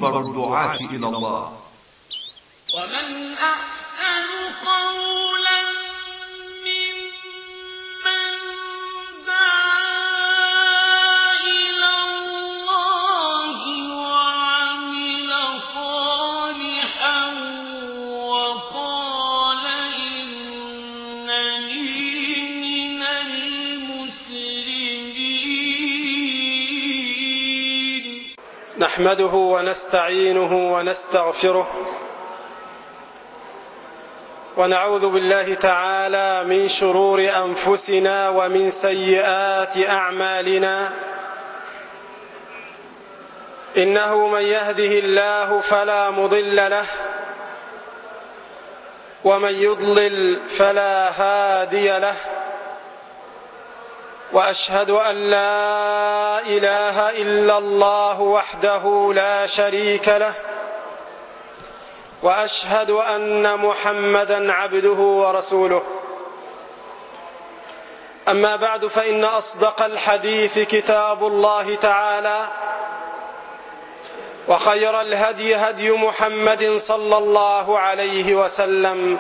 منبر الدعاة إلى الله. ومن أحسن قولا ممن دعا إلى الله وعمل صالحا وقال إنني من المسلمين. نحمده ونستعينه ونستغفره ونعوذ بالله تعالى من شرور أنفسنا ومن سيئات أعمالنا. إنه من يهده الله فلا مضل له ومن يضلل فلا هادي له، وأشهد أن لا إله إلا الله وحده لا شريك له، وأشهد أن محمدا عبده ورسوله. أما بعد، فإن أصدق الحديث كتاب الله تعالى، وخير الهدي هدي محمد صلى الله عليه وسلم،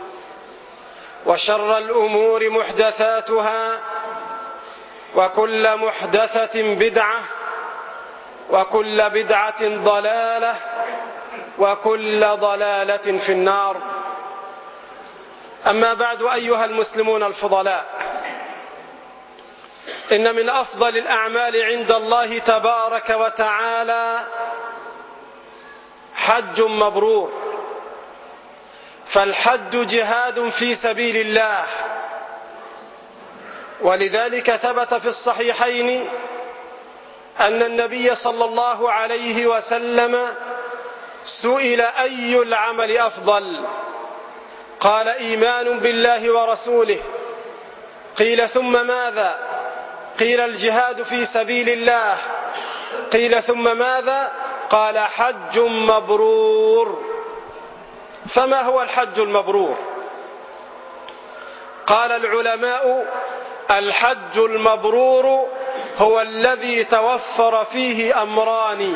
وشر الأمور محدثاتها، وكل محدثة بدعة، وكل بدعة ضلالة، وكل ضلالة في النار. أما بعد، أيها المسلمون الفضلاء، إن من أفضل الأعمال عند الله تبارك وتعالى حج مبرور، فالحج جهاد في سبيل الله. ولذلك ثبت في الصحيحين أن النبي صلى الله عليه وسلم سئل أي العمل أفضل؟ قال إيمان بالله ورسوله. قيل ثم ماذا؟ قيل الجهاد في سبيل الله. قيل ثم ماذا؟ قال حج مبرور. فما هو الحج المبرور؟ قال العلماء: الحج المبرور هو الذي توفر فيه أمران.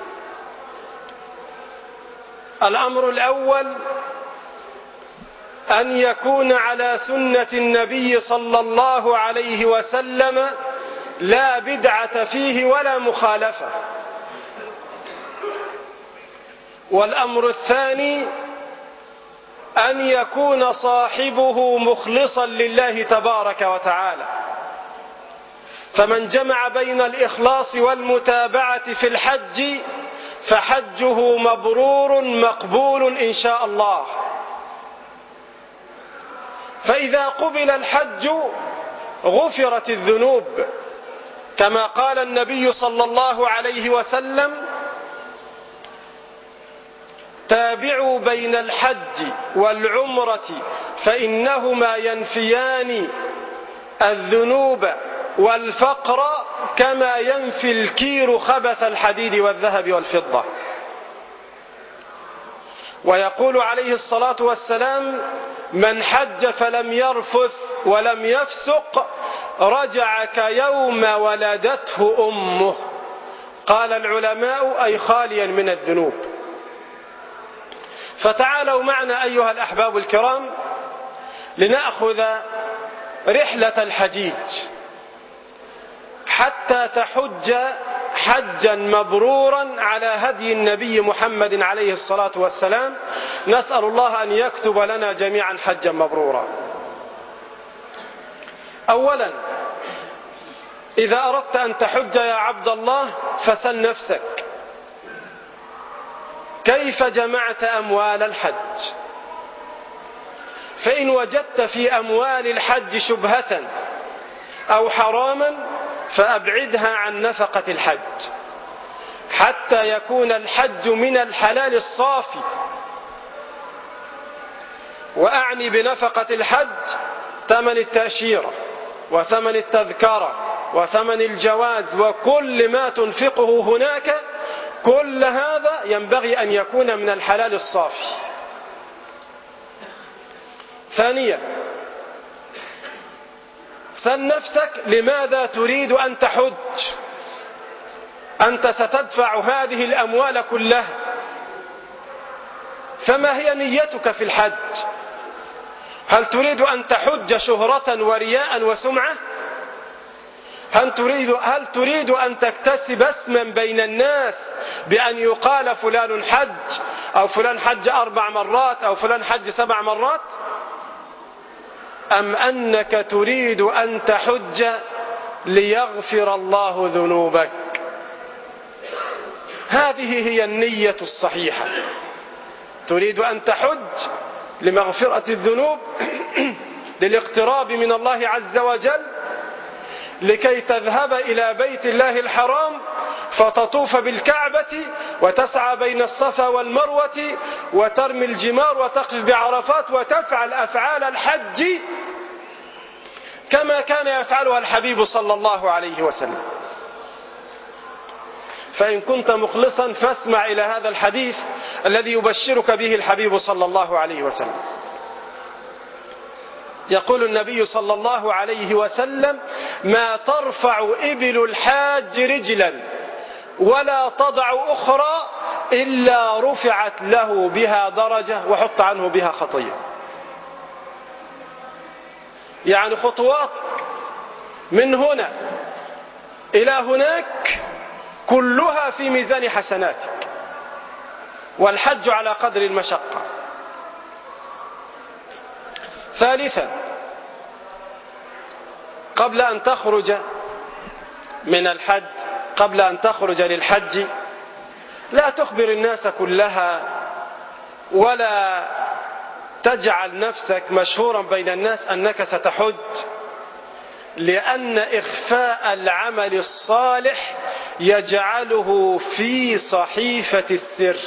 الأمر الأول أن يكون على سنة النبي صلى الله عليه وسلم، لا بدعة فيه ولا مخالفة. والأمر الثاني أن يكون صاحبه مخلصا لله تبارك وتعالى. فمن جمع بين الإخلاص والمتابعة في الحج فحجه مبرور مقبول إن شاء الله. فإذا قبل الحج غفرت الذنوب، كما قال النبي صلى الله عليه وسلم: تابعوا بين الحج والعمرة فإنهما ينفيان الذنوب والفقر كما ينفي الكير خبث الحديد والذهب والفضة. ويقول عليه الصلاة والسلام: من حج فلم يرفث ولم يفسق رجع كيوم ولدته أمه. قال العلماء: أي خاليا من الذنوب. فتعالوا معنا أيها الأحباب الكرام لنأخذ رحلة الحجيج حتى تحج حجا مبرورا على هدي النبي محمد عليه الصلاة والسلام. نسأل الله أن يكتب لنا جميعا حجا مبرورا. أولا، إذا أردت أن تحج يا عبد الله فسل نفسك: كيف جمعت أموال الحج؟ فإن وجدت في أموال الحج شبهة أو حراما فأبعدها عن نفقة الحج حتى يكون الحج من الحلال الصافي. وأعني بنفقة الحج ثمن التأشيرة وثمن التذكرة وثمن الجواز وكل ما تنفقه هناك، كل هذا ينبغي أن يكون من الحلال الصافي. ثانيا، سل نفسك: لماذا تريد أن تحج؟ أنت ستدفع هذه الأموال كلها، فما هي نيتك في الحج؟ هل تريد أن تحج شهرة ورياء وسمعة؟ هل تريد أن تكتسب اسما بين الناس بأن يقال فلان حج، أو فلان حج 4 مرات، أو فلان حج 7 مرات؟ أم أنك تريد أن تحج ليغفر الله ذنوبك؟ هذه هي النية الصحيحة. تريد أن تحج لمغفرة الذنوب، للاقتراب من الله عز وجل، لكي تذهب إلى بيت الله الحرام فتطوف بالكعبة وتسعى بين الصفا والمروة وترمي الجمار وتقف بعرفات وتفعل أفعال الحج كما كان يفعلها الحبيب صلى الله عليه وسلم. فإن كنت مخلصا فاسمع إلى هذا الحديث الذي يبشرك به الحبيب صلى الله عليه وسلم. يقول النبي صلى الله عليه وسلم: ما ترفع إبل الحاج رجلا ولا تضع أخرى إلا رفعت له بها درجة وحط عنه بها خطية. يعني خطواتك من هنا إلى هناك كلها في ميزان حسناتك، والحج على قدر المشقة. ثالثا، قبل أن تخرج من الحج، قبل أن تخرج للحج، لا تخبر الناس كلها ولا تجعل نفسك مشهورا بين الناس أنك ستحج، لأن إخفاء العمل الصالح يجعله في صحيفة السر،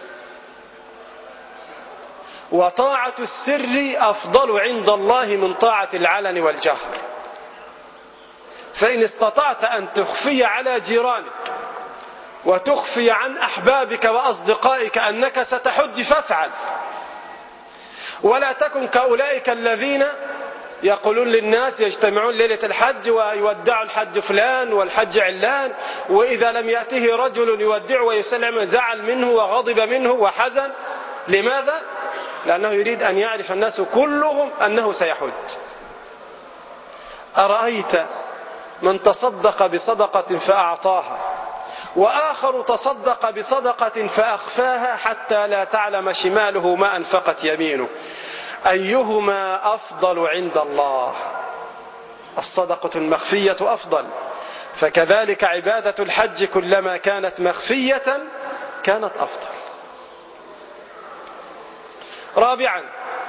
وطاعة السر أفضل عند الله من طاعة العلن والجهر. فإن استطعت أن تخفي على جيرانك وتخفي عن أحبابك وأصدقائك أنك ستحج فافعل، ولا تكن كأولئك الذين يقولون للناس يجتمعون ليلة الحج ويودع الحج فلان والحج علان، وإذا لم يأته رجل يودع ويسلم زعل منه وغضب منه وحزن. لماذا؟ لأنه يريد أن يعرف الناس كلهم أنه سيحج. أرأيت من تصدق بصدقة فأعطاها، وآخر تصدق بصدقة فأخفاها حتى لا تعلم شماله ما أنفقت يمينه، أيهما أفضل عند الله؟ الصدقة المخفية أفضل. فكذلك عبادة الحج كلما كانت مخفية كانت أفضل. رابعا،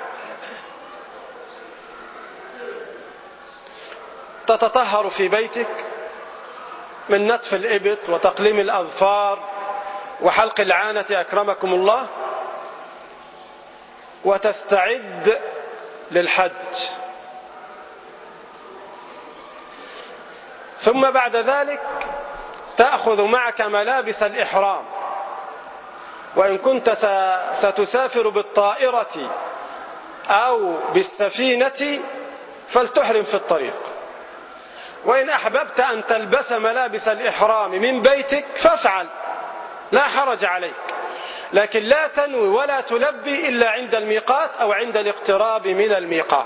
تتطهر في بيتك من نتف الإبط وتقليم الأظفار وحلق العانة أكرمكم الله، وتستعد للحج. ثم بعد ذلك تأخذ معك ملابس الإحرام، وإن كنت ستسافر بالطائرة أو بالسفينة فلتحرم في الطريق. وإن أحببت أن تلبس ملابس الإحرام من بيتك فافعل، لا حرج عليك، لكن لا تنوي ولا تلبي إلا عند الميقات أو عند الاقتراب من الميقات.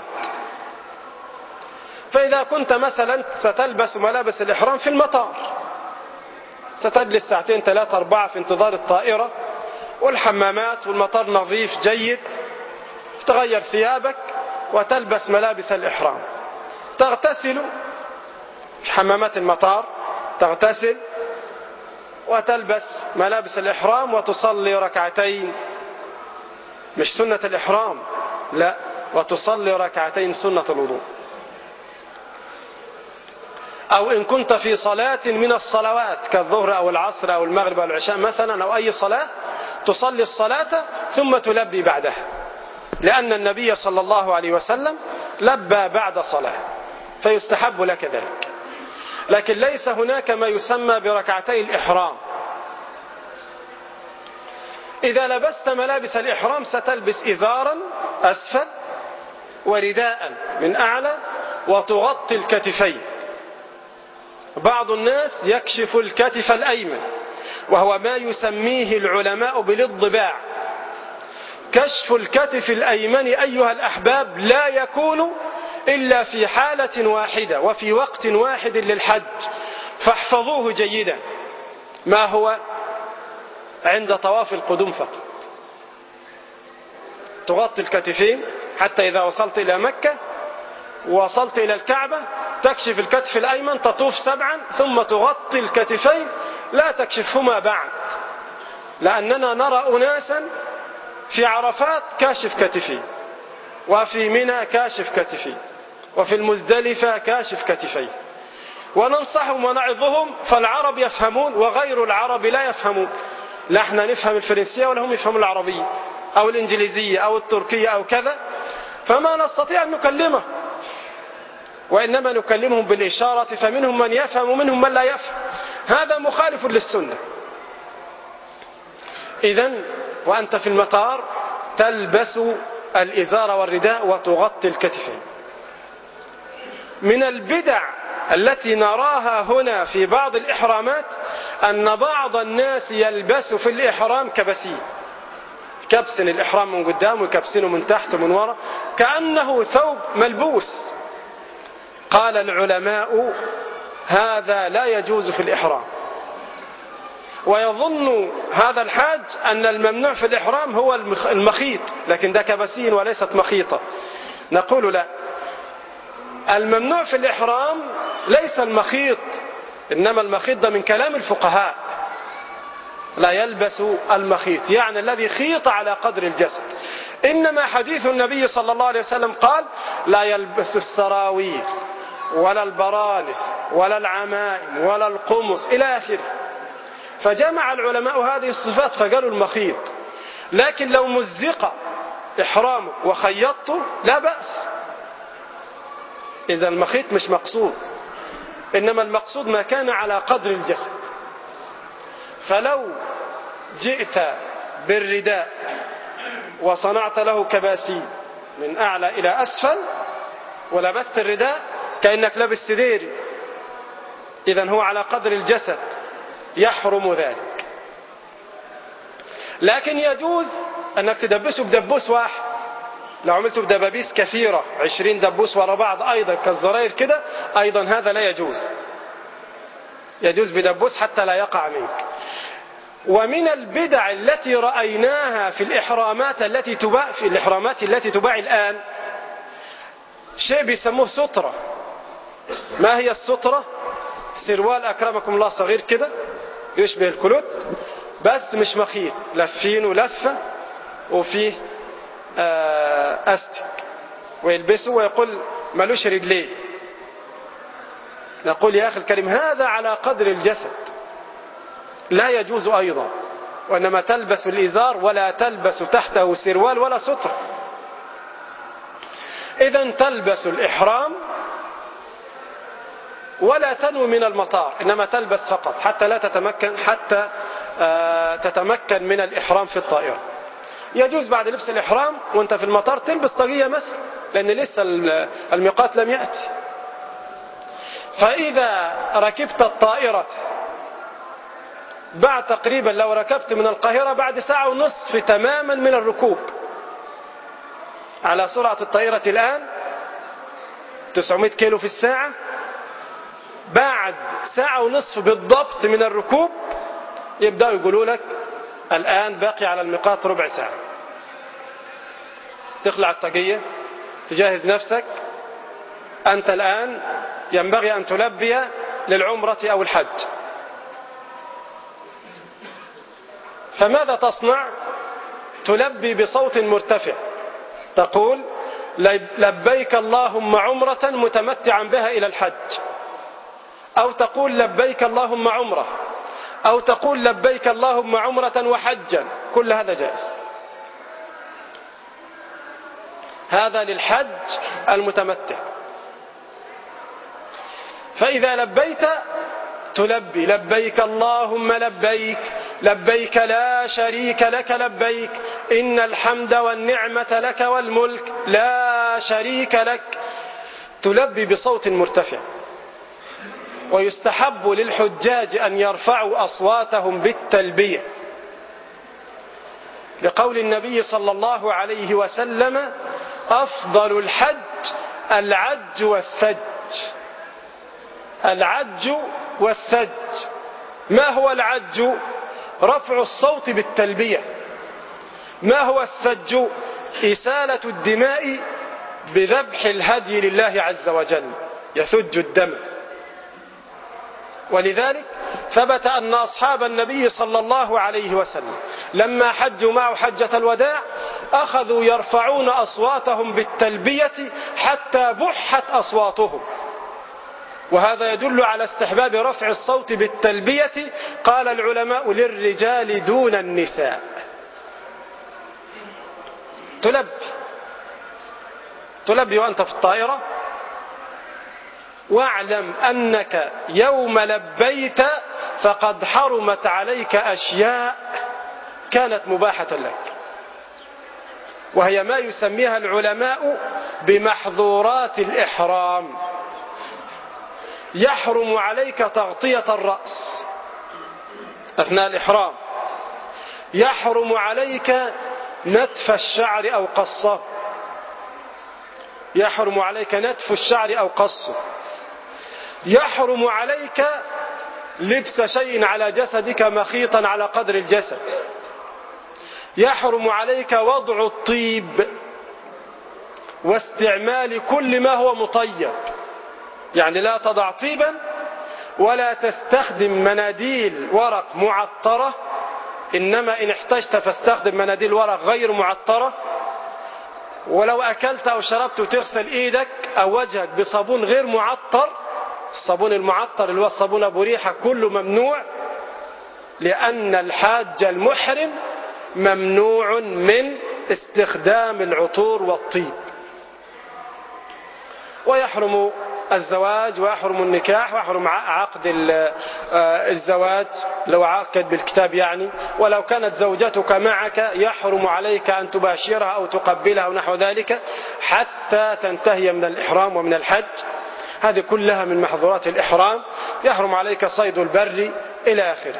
فإذا كنت مثلا ستلبس ملابس الإحرام في المطار، ستجلس 2 3 4 في انتظار الطائرة، والحمامات والمطار نظيف جيد، تغير ثيابك وتلبس ملابس الإحرام، تغتسل في حمامات المطار، تغتسل وتلبس ملابس الإحرام وتصلي ركعتين، مش سنة الإحرام، لا، وتصلي ركعتين سنة الوضوء. أو إن كنت في صلاة من الصلوات كالظهر أو العصر أو المغرب أو العشاء مثلا أو أي صلاة، تصلي الصلاة ثم تلبي بعدها، لأن النبي صلى الله عليه وسلم لبى بعد صلاة، فيستحب لك ذلك. لكن ليس هناك ما يسمى بركعتي الإحرام. إذا لبست ملابس الإحرام ستلبس إزارا أسفل ورداء من أعلى وتغطي الكتفين، بعض الناس يكشف الكتف الأيمن، وهو ما يسميه العلماء بالاضباع. كشف الكتف الأيمن أيها الأحباب لا يكون إلا في حالة واحدة وفي وقت واحد للحج، فاحفظوه جيدا. ما هو؟ عند طواف القدوم فقط. تغطي الكتفين حتى إذا وصلت إلى مكة ووصلت إلى الكعبة تكشف الكتف الأيمن، تطوف 7 ثم تغطي الكتفين، لا تكشفهما بعد، لأننا نرى أناسا في عرفات كاشف كتفي، وفي منى كاشف كتفي، وفي المزدلفة كاشف كتفي، وننصحهم ونعظهم، فالعرب يفهمون وغير العرب لا يفهمون. لا احنا نفهم الفرنسية ولا هم يفهموا العربية أو الإنجليزية أو التركية أو كذا، فما نستطيع أن نكلمه، وإنما نكلمهم بالإشارة، فمنهم من يفهم ومنهم من لا يفهم. هذا مخالف للسنة. إذن وأنت في المطار تلبس الإزار والرداء وتغطي الكتفين. من البدع التي نراها هنا في بعض الإحرامات أن بعض الناس يلبس في الإحرام كبسين، كبسن الإحرام من قدام وكبسنه من تحت ومن وراء كأنه ثوب ملبوس. قال العلماء هذا لا يجوز في الإحرام. ويظن هذا الحاج أن الممنوع في الإحرام هو المخيط، لكن ده كبسين وليست مخيطة. نقول لا، الممنوع في الإحرام ليس المخيط، إنما المخيط ده من كلام الفقهاء، لا يلبس المخيط يعني الذي خيط على قدر الجسد. إنما حديث النبي صلى الله عليه وسلم قال لا يلبس السراويل ولا البرانس ولا العمائم ولا القمص إلى آخره. فجمع العلماء هذه الصفات فقالوا المخيط. لكن لو مزق إحرامك وخيطته لا بأس، إذا المخيط مش مقصود، إنما المقصود ما كان على قدر الجسد. فلو جئت بالرداء وصنعت له كباسين من أعلى إلى أسفل ولبست الرداء كأنك لابس سديري، إذن هو على قدر الجسد، يحرم ذلك. لكن يجوز أنك تدبسه بدبوس واحد. لو عملته بدبابيس كثيرة 20 دبوس وراء بعض أيضا كالزراير كده، أيضا هذا لا يجوز. يجوز بدبوس حتى لا يقع منك. ومن البدع التي رأيناها في الإحرامات التي تباع الآن شيء بيسموه سترة. ما هي السترة؟ سروال أكرمكم الله صغير كده يشبه الكلوت، بس مش مخيط، لفينه لفة وفيه أستك، ويلبسه ويقول ملوش رجلين. نقول يا أخي الكريم هذا على قدر الجسد، لا يجوز أيضا. وإنما تلبس الإزار ولا تلبس تحته سروال ولا ستر. إذن تلبس الإحرام ولا تنوي من المطار، إنما تلبس فقط حتى لا تتمكن من الإحرام في الطائرة. يجوز بعد لبس الإحرام وانت في المطار تلبس طاقية مثلا، لأن لسه الميقات لم يأتي. فإذا ركبت الطائرة بعد تقريبا، لو ركبت من القاهرة بعد 1.5 ساعة تماما من الركوب، على سرعة الطائرة الآن 900 كيلو في الساعة، بعد 1.5 ساعة بالضبط من الركوب يبدأوا يقولوا لك الآن باقي على الميقات ربع ساعة. تخلع الطاقية، تجهز نفسك، أنت الآن ينبغي أن تلبي للعمرة أو الحج. فماذا تصنع؟ تلبي بصوت مرتفع، تقول لبيك اللهم عمرة متمتعا بها إلى الحج، أو تقول لبيك اللهم عمرة، أو تقول لبيك اللهم عمرة وحجا، كل هذا جائز. هذا للحج المتمتع. فإذا لبيت تلبي لبيك اللهم لبيك، لبيك لا شريك لك لبيك، إن الحمد والنعمة لك والملك لا شريك لك. تلبي بصوت مرتفع. ويستحب للحجاج أن يرفعوا أصواتهم بالتلبية، لقول النبي صلى الله عليه وسلم: أفضل الحج العج والثج. العج والثج. ما هو العج؟ رفع الصوت بالتلبية. ما هو الثج؟ إسالة الدماء بذبح الهدي لله عز وجل، يثج الدم. ولذلك ثبت أن أصحاب النبي صلى الله عليه وسلم لما حجوا معه حجة الوداع أخذوا يرفعون أصواتهم بالتلبية حتى بحت أصواتهم، وهذا يدل على استحباب رفع الصوت بالتلبية. قال العلماء: للرجال دون النساء. تلبي وأنت في الطائرة، واعلم أنك يوم لبيت فقد حرمت عليك أشياء كانت مباحة لك، وهي ما يسميها العلماء بمحظورات الإحرام. يحرم عليك تغطية الرأس أثناء الإحرام، يحرم عليك نتف الشعر أو قصه، يحرم عليك نتف الشعر أو قصه، يحرم عليك لبس شيء على جسدك مخيطا على قدر الجسد، يحرم عليك وضع الطيب واستعمال كل ما هو مطيب، يعني لا تضع طيبا ولا تستخدم مناديل ورق معطرة، إنما إن احتجت فاستخدم مناديل ورق غير معطرة. ولو أكلت أو شربت تغسل إيدك أو وجهك بصابون غير معطر. الصابون المعطر اللي هو الصابون أبو ريحة كله ممنوع، لأن الحاج المحرم ممنوع من استخدام العطور والطيب. ويحرم الزواج ويحرم النكاح ويحرم عقد الزواج لو عقد بالكتاب يعني، ولو كانت زوجتك معك يحرم عليك أن تباشرها أو تقبلها ونحو ذلك حتى تنتهي من الإحرام ومن الحج. هذه كلها من محظورات الإحرام. يحرم عليك صيد البر إلى آخره.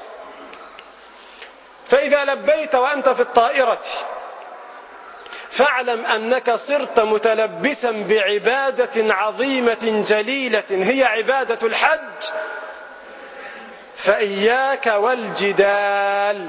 فإذا لبيت وأنت في الطائرة فاعلم أنك صرت متلبسا بعبادة عظيمة جليلة هي عبادة الحج، فإياك والجدال.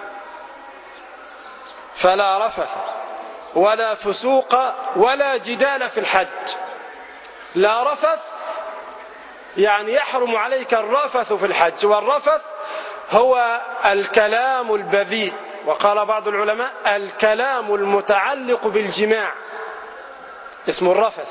فلا رفث ولا فسوق ولا جدال في الحج. لا رفث يعني يحرم عليك الرفث في الحج، والرفث هو الكلام البذيء، وقال بعض العلماء الكلام المتعلق بالجماع اسمه الرفث.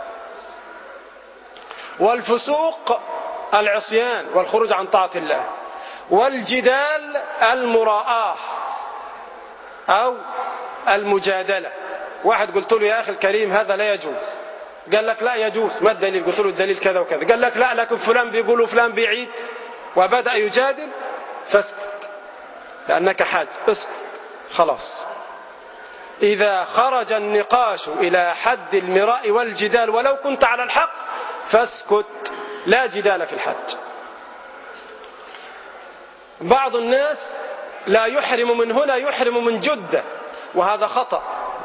والفسوق العصيان والخروج عن طاعة الله. والجدال المراءة أو المجادلة. واحد قلت له: يا أخي الكريم هذا لا يجوز. قال لك: لا يجوز. ما الدليل؟ قلت له: الدليل كذا وكذا. قال لك: لا لكن فلان بيقول وفلان بيعيد، وبدأ يجادل. فاسكت لأنك حاج، اسكت خلاص. إذا خرج النقاش إلى حد المراء والجدال ولو كنت على الحق فاسكت، لا جدال في الحج. بعض الناس لا يحرم من هنا، يحرم من جدة، وهذا خطأ.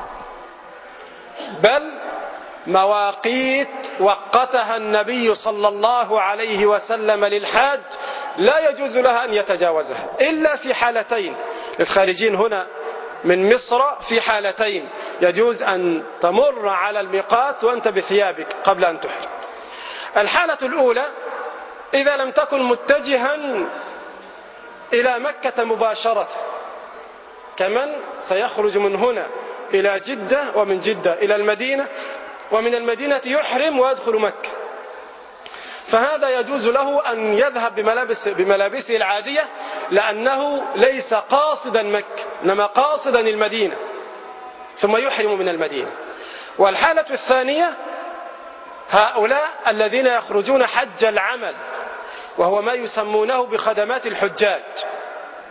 بل مواقيت وقتها النبي صلى الله عليه وسلم للحاج لا يجوز لها أن يتجاوزها إلا في حالتين. للخارجين هنا من مصر في حالتين يجوز أن تمر على الميقات وأنت بثيابك قبل أن تحرم. الحالة الأولى إذا لم تكن متجها إلى مكة مباشرة، كمن سيخرج من هنا إلى جدة ومن جدة إلى المدينة ومن المدينة يحرم ويدخل مكة، فهذا يجوز له أن يذهب بملابسه العادية لأنه ليس قاصدا مكة إنما قاصدا المدينة، ثم يحرم من المدينة. والحالة الثانية هؤلاء الذين يخرجون حج العمل، وهو ما يسمونه بخدمات الحجاج.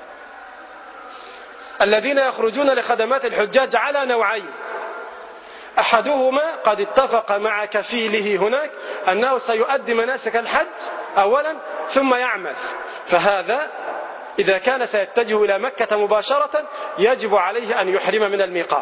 الذين يخرجون لخدمات الحجاج على نوعين: أحدهما قد اتفق مع كفيله هناك أنه سيؤدي مناسك الحج أولا ثم يعمل، فهذا إذا كان سيتجه إلى مكة مباشرة يجب عليه أن يحرم من الميقات.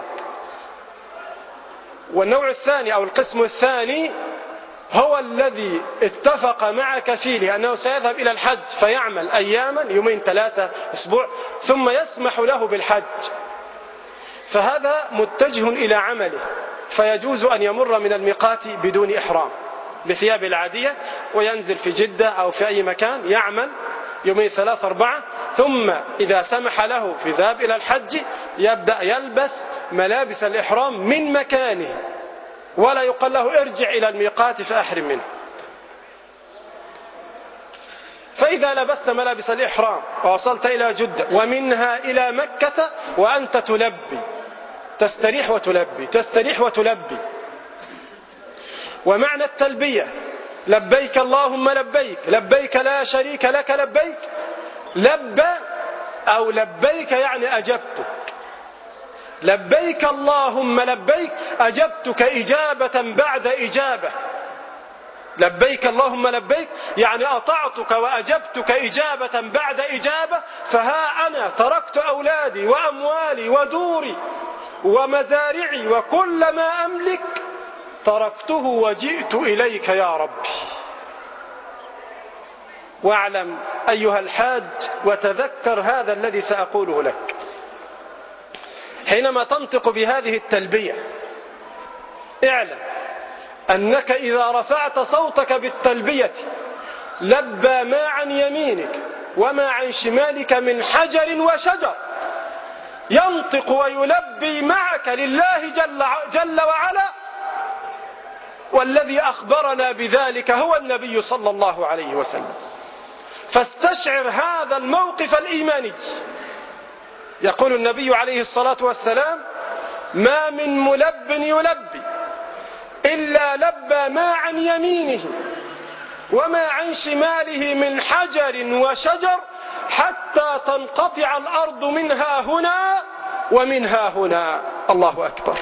والنوع الثاني أو القسم الثاني هو الذي اتفق مع كفيله أنه سيذهب إلى الحج فيعمل أياما، يومين 3 أسبوع، ثم يسمح له بالحج، فهذا متجه إلى عمله، فيجوز أن يمر من الميقات بدون إحرام بثياب العادية وينزل في جدة أو في أي مكان يعمل يومين 3 4، ثم إذا سمح له في ذهاب إلى الحج يبدأ يلبس ملابس الإحرام من مكانه، ولا يقال له ارجع إلى الميقات فأحرم منه. فإذا لبست ملابس الإحرام ووصلت إلى جدة ومنها إلى مكة وأنت تلبي، تستريح وتلبي، تستريح وتلبي. ومعنى التلبية لبيك اللهم لبيك، لبيك لا شريك لك لبيك، لبى أو لبيك يعني أجبتك، لبيك اللهم لبيك أجبتك إجابة بعد إجابة، لبيك اللهم لبيك يعني أطعتك وأجبتك إجابة بعد إجابة، فها أنا تركت أولادي وأموالي ودوري ومزارعي وكل ما أملك تركته وجئت إليك يا ربي. واعلم أيها الحاج وتذكر هذا الذي سأقوله لك، حينما تنطق بهذه التلبية اعلم أنك إذا رفعت صوتك بالتلبية لبى ما عن يمينك وما عن شمالك من حجر وشجر ينطق ويلبي معك لله جل وعلا، والذي أخبرنا بذلك هو النبي صلى الله عليه وسلم. فاستشعر هذا الموقف الإيماني. يقول النبي عليه الصلاة والسلام: ما من ملب يلبي إلا لبى ما عن يمينه وما عن شماله من حجر وشجر حتى تنقطع الأرض منها هنا ومنها هنا. الله أكبر.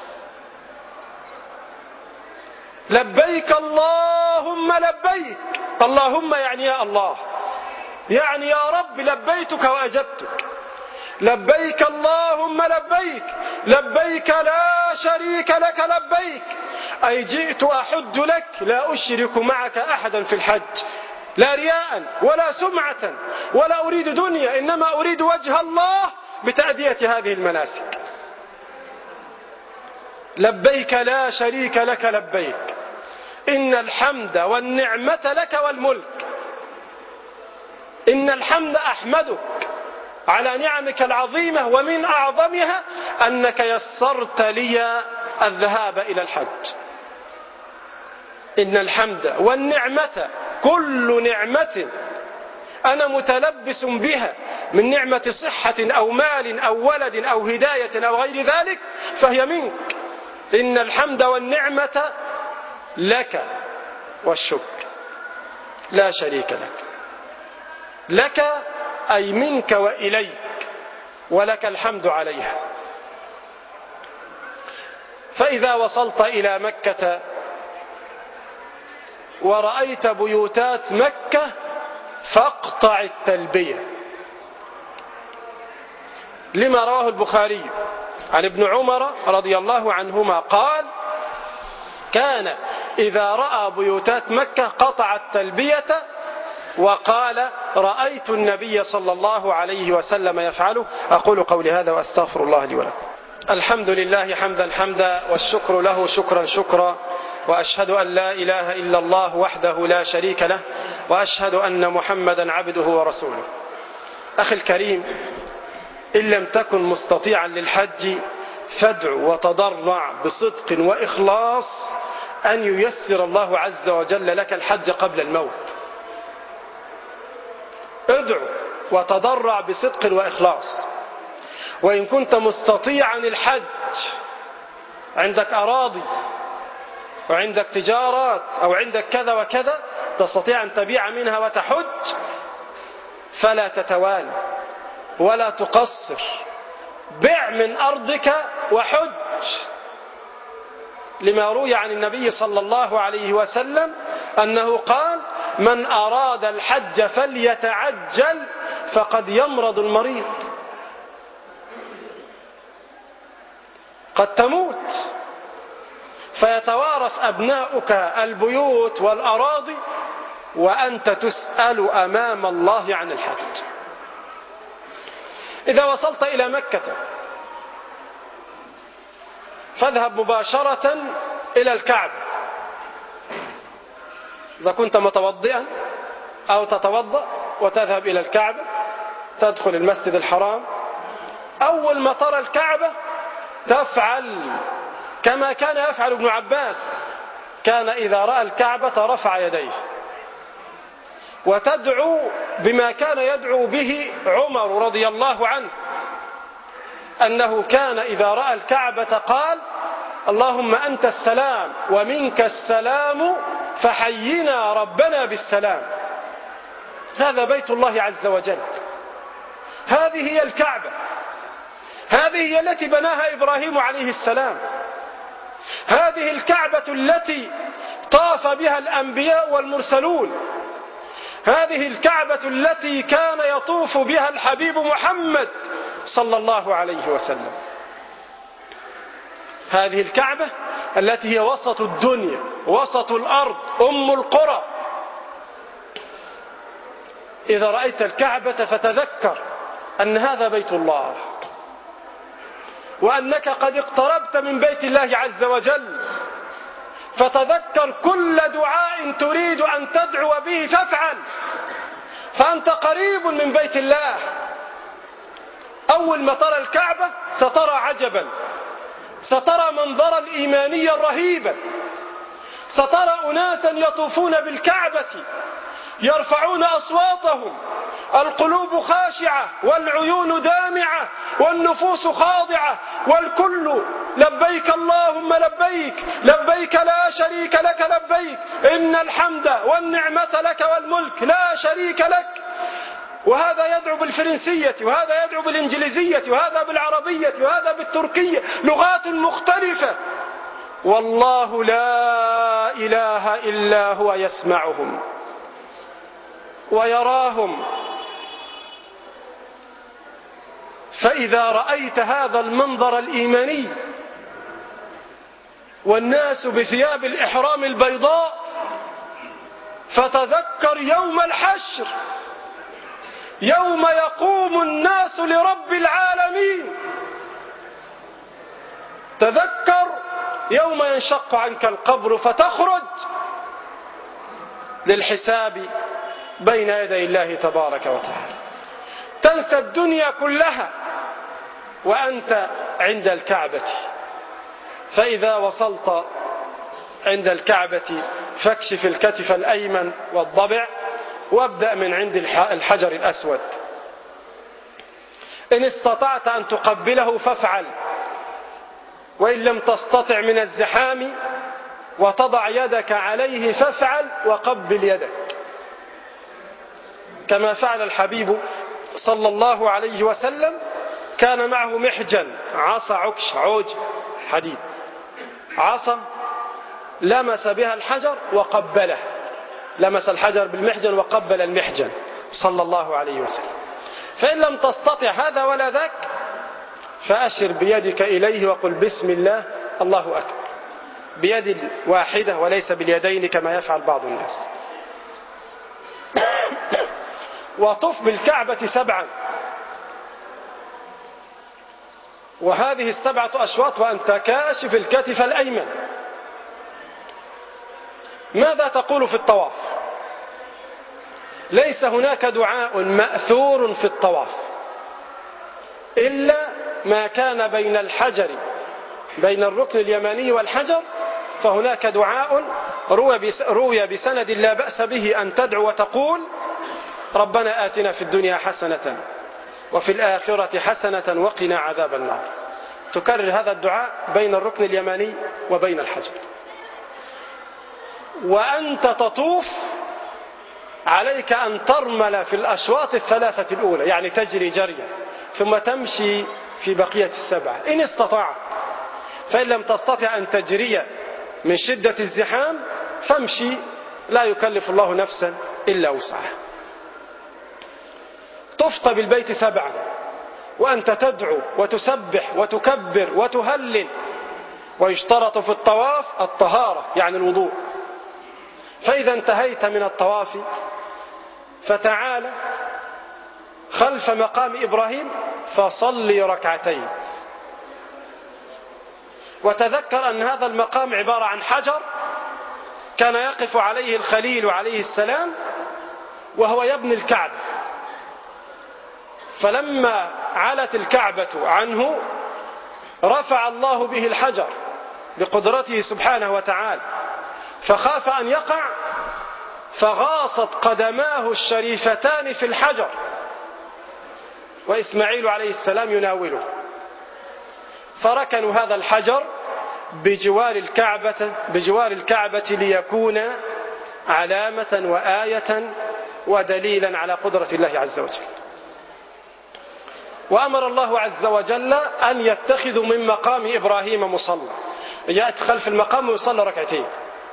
لبيك اللهم لبيك، اللهم يعني يا الله، يعني يا رب لبيتك وأجبتك. لبيك اللهم لبيك، لبيك لا شريك لك لبيك، أي جئت أحج لك لا أشرك معك أحدا في الحج، لا رياء ولا سمعة ولا أريد دنيا، إنما أريد وجه الله بتأدية هذه المناسك. لبيك لا شريك لك لبيك، إن الحمد والنعمة لك والملك. إن الحمد أحمدك على نعمك العظيمة، ومن أعظمها أنك يسرت لي الذهاب إلى الحج. إن الحمد والنعمة، كل نعمة أنا متلبس بها من نعمة صحة أو مال أو ولد أو هداية أو غير ذلك فهي منك. إن الحمد والنعمة لك والشكر لا شريك لك. لك أي منك وإليك، ولك الحمد عليها. فإذا وصلت إلى مكة ورأيت بيوتات مكة فاقطع التلبية، لما رواه البخاري عن ابن عمر رضي الله عنهما قال: كان إذا رأى بيوتات مكة قطع التلبية وقال: رأيت النبي صلى الله عليه وسلم يفعله. أقول قولي هذا وأستغفر الله لي ولكم. الحمد لله حمدا حمدا، والشكر له شكرا شكرا، وأشهد أن لا إله إلا الله وحده لا شريك له، وأشهد أن محمدا عبده ورسوله. أخي الكريم، إن لم تكن مستطيعا للحج فادعو وتضرع بصدق وإخلاص أن ييسر الله عز وجل لك الحج قبل الموت. ادعو وتضرع بصدق وإخلاص. وإن كنت مستطيعا الحج، عندك أراضي وعندك تجارات أو عندك كذا وكذا تستطيع أن تبيع منها وتحج، فلا تتوانى ولا تقصر، بع من أرضك وحج. لما روي عن النبي صلى الله عليه وسلم أنه قال: من أراد الحج فليتعجل فقد يمرض المريض. قد تموت فيتوارث أبناؤك البيوت والأراضي وأنت تسأل أمام الله عن الحج. إذا وصلت إلى مكة فاذهب مباشرة إلى الكعبة. إذا كنت متوضئا أو تتوضأ وتذهب إلى الكعبة، تدخل المسجد الحرام. أول ما ترى الكعبة تفعل كما كان يفعل ابن عباس، كان إذا رأى الكعبة رفع يديه، وتدعو بما كان يدعو به عمر رضي الله عنه، أنه كان إذا رأى الكعبة قال: اللهم أنت السلام ومنك السلام فحينا ربنا بالسلام. هذا بيت الله عز وجل، هذه هي الكعبة، هذه هي التي بناها إبراهيم عليه السلام، هذه الكعبة التي طاف بها الأنبياء والمرسلون، هذه الكعبة التي كان يطوف بها الحبيب محمد صلى الله عليه وسلم، هذه الكعبة التي هي وسط الدنيا وسط الأرض أم القرى. إذا رأيت الكعبة فتذكر أن هذا بيت الله، وأنك قد اقتربت من بيت الله عز وجل، فتذكر كل دعاء تريد أن تدعو به فافعل، فأنت قريب من بيت الله. أول ما ترى الكعبة سترى عجبا، سترى منظرا إيمانيا رهيبا، سترى أناسا يطوفون بالكعبة يرفعون أصواتهم، القلوب خاشعة والعيون دامعة والنفوس خاضعة، والكل لبيك اللهم لبيك، لبيك لا شريك لك لبيك، إن الحمد والنعمة لك والملك لا شريك لك. وهذا يدعو بالفرنسية، وهذا يدعو بالإنجليزية، وهذا بالعربية، وهذا بالتركية، لغات مختلفة، والله لا إله إلا هو يسمعهم ويراهم. فإذا رأيت هذا المنظر الإيماني والناس بثياب الإحرام البيضاء، فتذكر يوم الحشر، يوم يقوم الناس لرب العالمين. تذكر يوم ينشق عنك القبر فتخرج للحساب بين يدي الله تبارك وتعالى. تنسى الدنيا كلها وأنت عند الكعبة. فإذا وصلت عند الكعبة فاكشف الكتف الأيمن والضبع، وابدأ من عند الحجر الأسود. إن استطعت أن تقبله فافعل، وإن لم تستطع من الزحام وتضع يدك عليه فافعل وقبل يدك، كما فعل الحبيب صلى الله عليه وسلم. كان معه محجن، عصا عكش عوج حديد، عصا لمس بها الحجر وقبله، لمس الحجر بالمحجن وقبل المحجن صلى الله عليه وسلم. فإن لم تستطع هذا ولا ذاك فأشر بيدك إليه وقل بسم الله الله أكبر، بيد واحدة وليس باليدين كما يفعل بعض الناس. وطف بالكعبة 7، وهذه 7 أشواط وأنت كاشف الكتف الأيمن. ماذا تقول في الطواف؟ ليس هناك دعاء مأثور في الطواف إلا ما كان بين الحجر، بين الركن اليماني والحجر، فهناك دعاء روي بسند لا بأس به أن تدعو وتقول: ربنا آتنا في الدنيا حسنة وفي الآخرة حسنة وقنا عذاب النار. تكرر هذا الدعاء بين الركن اليماني وبين الحجر. وأنت تطوف عليك أن ترمل في الأشواط 3 الأولى، يعني تجري جريا، ثم تمشي في بقية 7 إن استطعت. فإن لم تستطع أن تجري من شدة الزحام فامشي، لا يكلف الله نفسا إلا وسعها. طفت بالبيت 7، وأنت تدعو وتسبح وتكبر وتهلل، ويشترط في الطواف الطهارة يعني الوضوء. فإذا انتهيت من الطواف فتعال خلف مقام إبراهيم فصلي ركعتين، وتذكر أن هذا المقام عبارة عن حجر كان يقف عليه الخليل عليه السلام وهو يبني الكعبة، فلما علت الكعبة عنه رفع الله به الحجر بقدرته سبحانه وتعالى، فخاف أن يقع فغاصت قدماه الشريفتان في الحجر، وإسماعيل عليه السلام يناوله، فركنوا هذا الحجر بجوار الكعبة ليكون علامة وآية ودليلا على قدرة الله عز وجل. وأمر الله عز وجل أن يتخذوا من مقام إبراهيم مصلى، يأتي خلف المقام ويصلى ركعتين،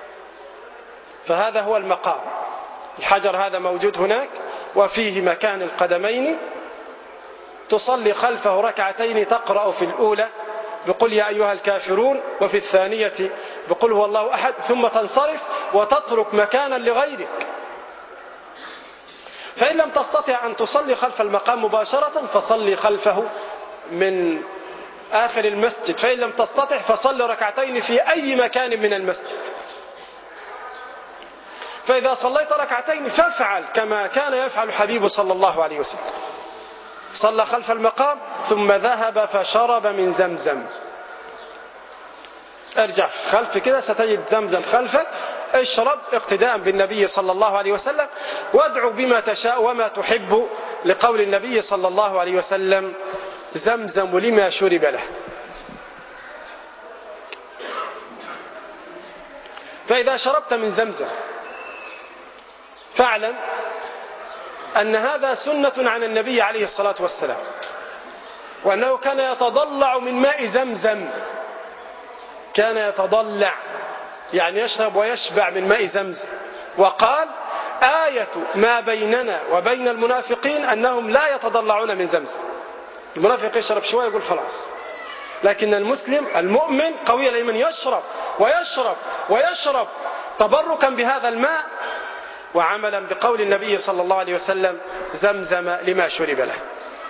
فهذا هو المقام. الحجر هذا موجود هناك وفيه مكان القدمين، تصلي خلفه ركعتين، تقرأ في الأولى بقل يا أيها الكافرون، وفي الثانية بقل هو الله أحد، ثم تنصرف وتترك مكانا لغيرك. فإن لم تستطع أن تصلي خلف المقام مباشرة فصلي خلفه من آخر المسجد، فإن لم تستطع فصلي ركعتين في أي مكان من المسجد. فإذا صليت ركعتين فافعل كما كان يفعل الحبيب صلى الله عليه وسلم، صلى خلف المقام ثم ذهب فشرب من زمزم. ارجع خلف كده ستجد زمزم خلفك، اشرب اقتداء بالنبي صلى الله عليه وسلم، وادعو بما تشاء وما تحب، لقول النبي صلى الله عليه وسلم زمزم لما شرب له. فإذا شربت من زمزم فاعلم أن هذا سنة عن النبي عليه الصلاة والسلام، وأنه كان يتضلع من ماء زمزم، كان يتضلع يعني يشرب ويشبع من ماء زمزم. وقال آية ما بيننا وبين المنافقين أنهم لا يتضلعون من زمزم. المنافق يشرب شوية يقول خلاص، لكن المسلم المؤمن قوي الإيمان يشرب ويشرب ويشرب تبركا بهذا الماء، وعملا بقول النبي صلى الله عليه وسلم زمزم لما شرب له.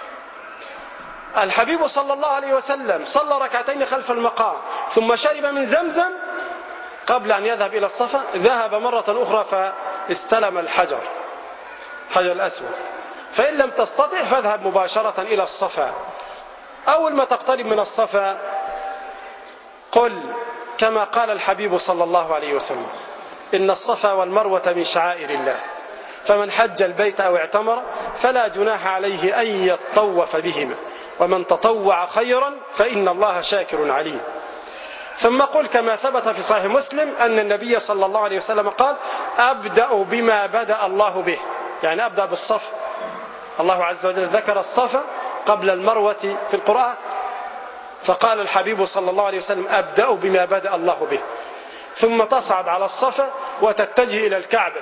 الحبيب صلى الله عليه وسلم صلى ركعتين خلف المقام ثم شرب من زمزم قبل أن يذهب إلى الصفا. ذهب مرة أخرى فاستلم الحجر الأسود. فإن لم تستطع فاذهب مباشرة إلى الصفا. أول ما تقترب من الصفا قل كما قال الحبيب صلى الله عليه وسلم إن الصفا والمروة من شعائر الله، فمن حج البيت أو اعتمر فلا جناح عليه أن يطوف بهما، ومن تطوع خيرا فإن الله شاكر عليم. ثم قل كما ثبت في صحيح مسلم أن النبي صلى الله عليه وسلم قال أبدأ بما بدأ الله به، يعني أبدأ بالصفا. الله عز وجل ذكر الصفا قبل المروة في القرآن، فقال الحبيب صلى الله عليه وسلم أبدأ بما بدأ الله به، ثم تصعد على الصفا وتتجه إلى الكعبة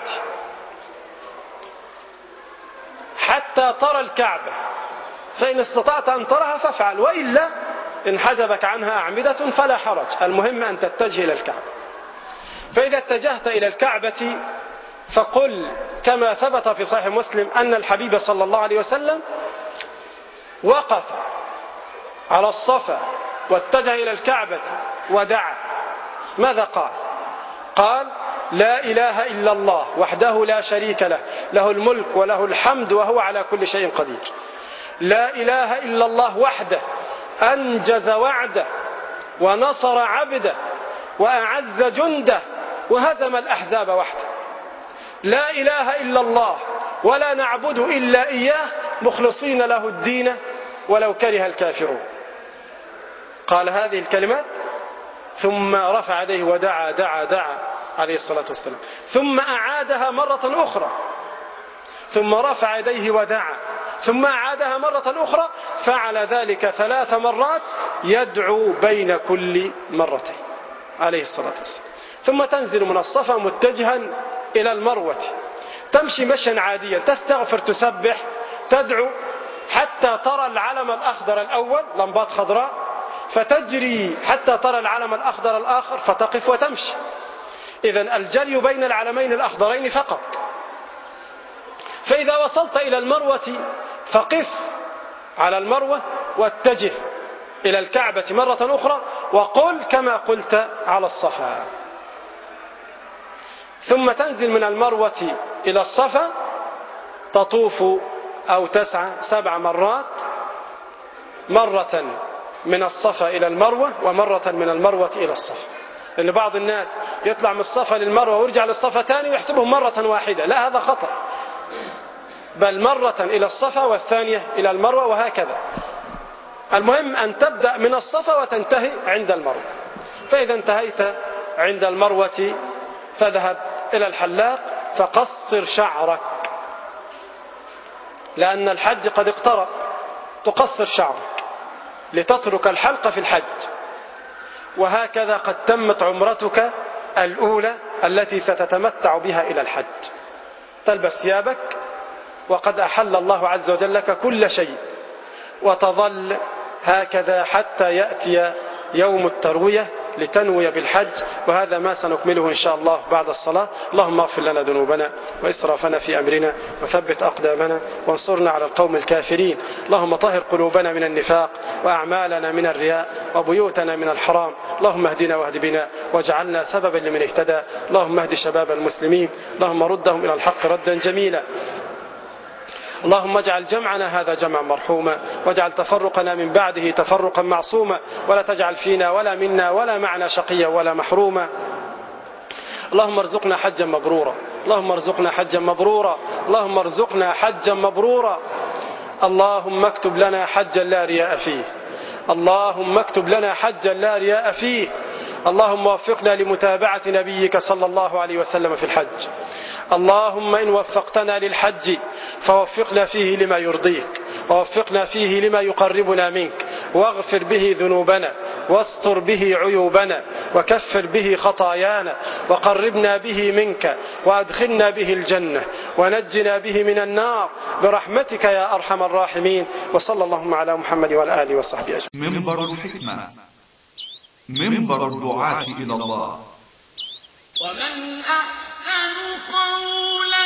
حتى ترى الكعبة، فإن استطعت أن تراها فافعل، وإلا إن حجبك عنها أعمدة فلا حرج، المهم أن تتجه إلى الكعبة. فإذا اتجهت إلى الكعبة فقل كما ثبت في صحيح مسلم أن الحبيب صلى الله عليه وسلم وقف على الصفا واتجه إلى الكعبة ودعا. ماذا قال؟ قال لا إله إلا الله وحده لا شريك له، له الملك وله الحمد وهو على كل شيء قدير. لا إله إلا الله وحده أنجز وعده ونصر عبده وأعز جنده وهزم الأحزاب وحده. لا إله إلا الله ولا نعبد إلا إياه مخلصين له الدين ولو كره الكافرون. قال هذه الكلمات ثم رفع يديه ودعا دعا عليه الصلاة والسلام، ثم أعادها مرة أخرى، ثم رفع يديه ودعا، ثم أعادها مرة أخرى، فعل ذلك 3 مرات يدعو بين كل مرتين عليه الصلاة والسلام. ثم تنزل من الصفا متجها إلى المروة، تمشي مشيا عاديا، تستغفر، تسبح، تدعو، حتى ترى العلم الأخضر الأول، لمبات خضراء، فتجري حتى ترى العلم الأخضر الآخر فتقف وتمشي. إذن الجري بين العلمين الأخضرين فقط. فإذا وصلت إلى المروة فقف على المروة واتجه إلى الكعبة مرة أخرى وقل كما قلت على الصفا. ثم تنزل من المروة إلى الصفا، تطوف أو تسعى 7 مرات، مرة من الصفا إلى المروة ومرة من المروة إلى الصفا. لأن بعض الناس يطلع من الصفا للمروة ويرجع للصفا تاني ويحسبهم مرة واحدة، لا، هذا خطأ، بل مرة إلى الصفا والثانية إلى المروة وهكذا. المهم أن تبدأ من الصفا وتنتهي عند المروة. فإذا انتهيت عند المروة فاذهب إلى الحلاق فقصر شعرك، لأن الحج قد اقترب، تقصر شعرك لتترك الحلق في الحج. وهكذا قد تمت عمرتك الأولى التي ستتمتع بها إلى الحج. تلبس ثيابك وقد أحل الله عز وجل لك كل شيء، وتظل هكذا حتى يأتي يوم التروية لتنوي بالحج. وهذا ما سنكمله إن شاء الله بعد الصلاة. اللهم اغفر لنا ذنوبنا وإسرافنا في أمرنا وثبت أقدامنا وانصرنا على القوم الكافرين. اللهم طهر قلوبنا من النفاق وأعمالنا من الرياء وبيوتنا من الحرام. اللهم اهدنا واهد بنا واجعلنا سببا لمن اهتدى. اللهم اهد شباب المسلمين، اللهم ردهم إلى الحق ردا جميلا. اللهم اجعل جمعنا هذا جمعا مرحوما، واجعل تفرقنا من بعده تفرقا معصوما، ولا تجعل فينا ولا منا ولا معنا شقيا ولا محروما. اللهم ارزقنا حجا مبرورا، اللهم ارزقنا حجا مبرورا، اللهم ارزقنا حجا مبرورا. اللهم اكتب لنا حجا لا رياء فيه، اللهم اكتب لنا حجا لا رياء فيه. اللهم وفقنا لمتابعة نبيك صلى الله عليه وسلم في الحج. اللهم إن وفقتنا للحج فوفقنا فيه لما يرضيك، ووفقنا فيه لما يقربنا منك، واغفر به ذنوبنا، واستر به عيوبنا، وكفر به خطايانا، وقربنا به منك، وأدخلنا به الجنة، ونجنا به من النار برحمتك يا أرحم الراحمين. وصلى اللهم على محمد وعلى آله وصحبه أجمعين. منبر الحكمة، منبر الدعاة إلى الله. ومن أحسن قولا